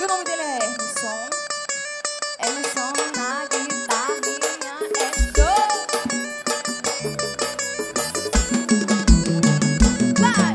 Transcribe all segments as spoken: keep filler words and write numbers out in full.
o nome dele é Emerson. Emerson na guitarrinha é show. Vai!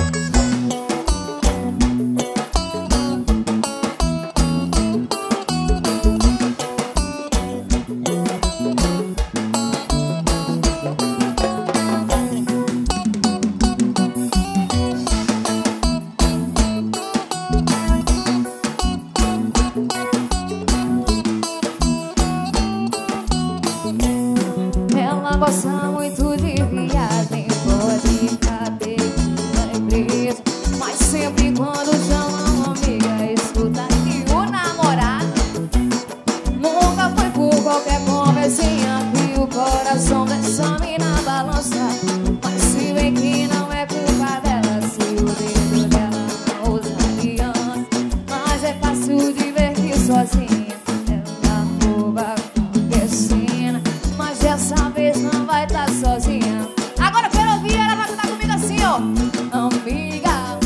Ela gosta muito de viagem, pode caber na empresa, mas sempre quando chama uma amiga, escuta que o namorado nunca foi por qualquer conversinha que o coração dessa mina balança. Mas se vê que não é culpa dela, se o dedo dela não usa aliança, mas é fácil de ver que sozinha ela rouba qualquer cena. Mas dessa vez não vai estar sozinha. Agora eu quero ouvir ela pra cantar comigo assim, ó. Amiga,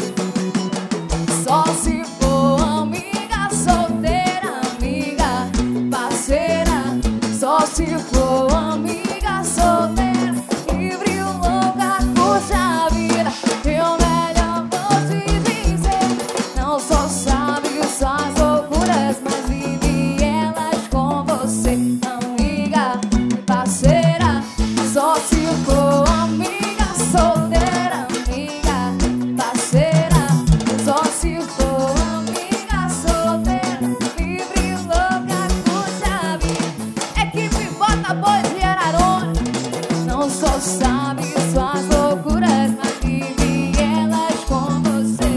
só se for amiga solteira, amiga, parceira. Só se for amiga solteira, livre, louca, curte a vida. Eu melhor vou te dizer, não só sabe suas loucuras, mas vive elas com você. Amiga, parceira, só se for amiga solteira, amiga, parceira. Só se for amiga solteira, livre, louca, curte a vida. Equipe Bota Boi de Araruna, não só sabe suas loucuras, mas vive elas com você.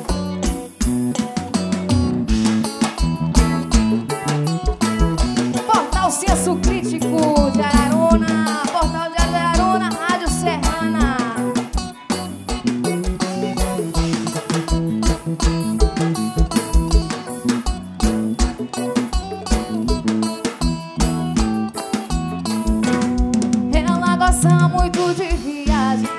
Portal Senso Crítico de Araruna, Portal de Araruna, Rádio Serrana. Ela gosta muito de viagem,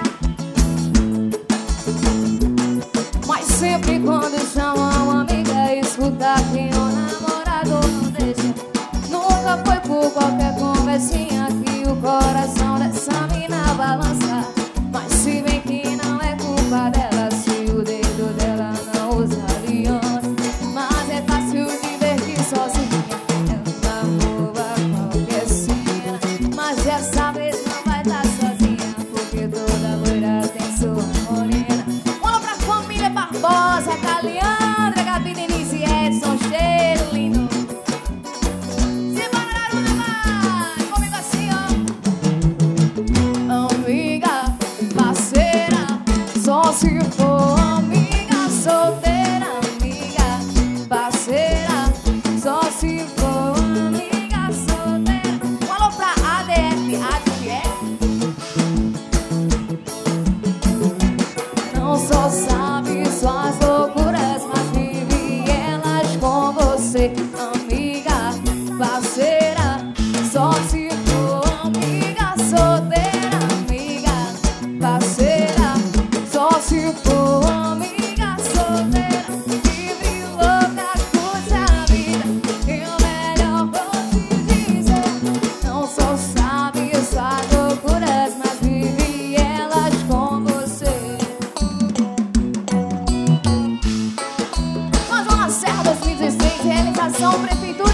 mas sempre quando chama uma amiga, escuta que o namorado não deixa. Nunca foi por qualquer conversinha que o coração dessa mina balança. Mas se bem que não é culpa dela, se o dedo dela não usa aliança, mas é fácil de ver que sozinha ela rouba qualquer cena. Mas dessa vez não vai estar sozinha, porque toda loira tem sua morena. Bola pra família Barbosa, Caliandra, Gabi, Denise e Edson, cheiro lindo. Simbora, Araruna, vai! Comigo assim, ó. Amiga, parceira, só se for amiga solteira, amiga, parceira. Só se for amiga solteira. Um alô pra A D F, A D F. Não só sabe suas loucuras, mas vive elas com você. Amiga, parceira, só se for amiga solteira, amiga, parceira. Só se for amiga solteira, livre, louca, curte a vida. Eu melhor vou te dizer, não só sabe suas loucuras, mas vive elas com você. Mas uma Serra dois mil e dezesseis, realização Prefeitura